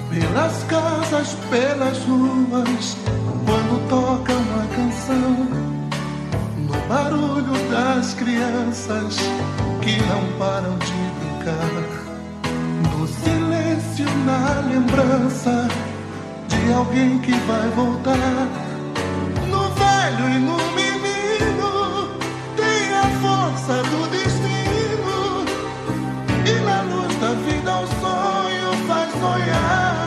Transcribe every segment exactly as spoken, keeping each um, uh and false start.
Pelas casas, pelas ruas, quando toca uma canção, no barulho das crianças que não param de brincar, no silêncio, na lembrança de alguém que vai voltar, no velho e no menino tem a força do destino, e na luz da vida o sonho faz sonhar.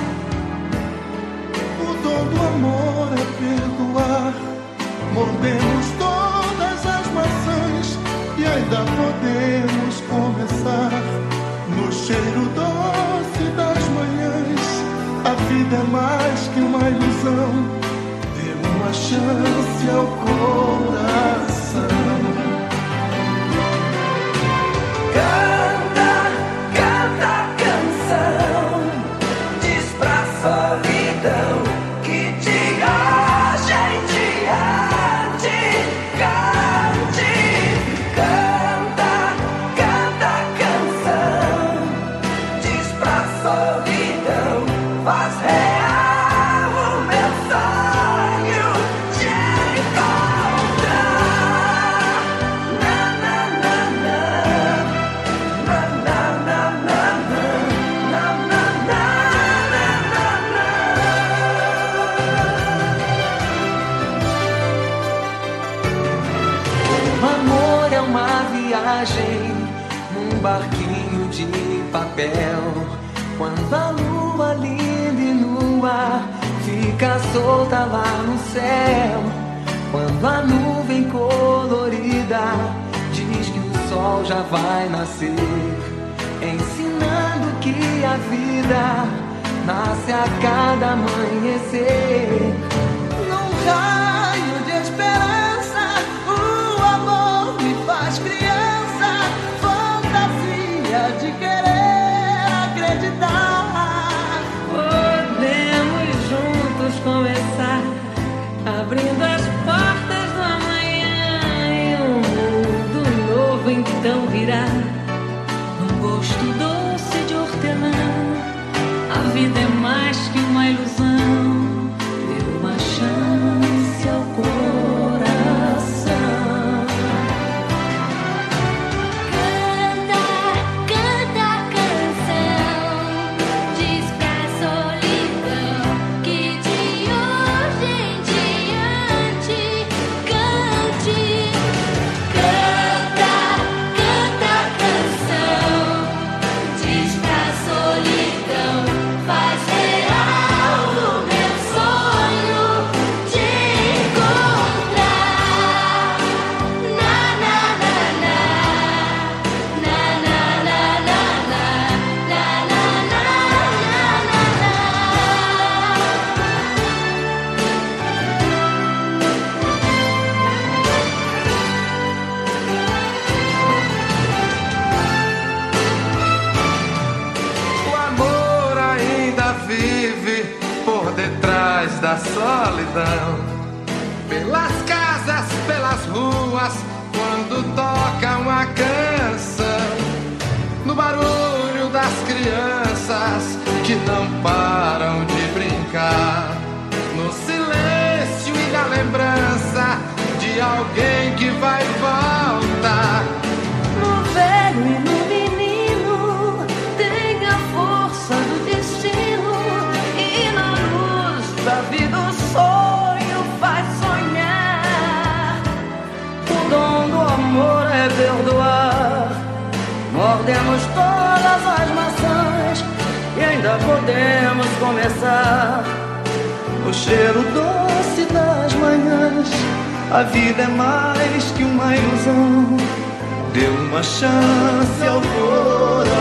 O dom do amor é perdoar. Mordemos todas as maçãs e ainda podemos começar. No cheiro doce das manhãs, a vida é mais que uma ilusão. Dê uma chance ao coração. Canta, canta a canção, diz pra solidão que de hoje em diante cante. Canta, canta a canção, diz pra solidão, faz real o meu sonho de encontrar. Na, na, na, na. Na, na, na, na, na. Na, na, na, na, na, na. O amor é uma viagem num barquinho de papel. Quando a lua linda e nua fica solta lá no céu. Quando a nuvem colorida diz que o sol já vai nascer, ensinando que a vida nasce a cada amanhecer. Num raio de esperança, o amor me faz criança, fantasia de querer acreditar. Podemos juntos começar, abrindo as portas do amanhã, e um mundo novo então virá, num gosto doce de hortelã. A vida é mais que uma ilusão, dê uma chance ao coração. Canta, canta a canção, diz pra solidão que de hoje em diante cante. Canta, canta a canção, diz pra solidão, faz real o meu sonho de encontrar. Na, na, na, na. Na, na, na, na, na. Na, na, na, na, O amor ainda vive por detrás da solidão. Pelas casas, pelas ruas, quando toca uma canção. No barulho das crianças que não param de brincar. No silêncio e na lembrança de alguém que vai voltar. No velho e no menino tem a força do destino, e na luz da vida o sonho faz sonhar. O dom do amor é perdoar. Mordemos todas as maçãs e ainda podemos começar. O cheiro doce das manhãs, a vida é mais que uma ilusão. Dê uma chance ao coração.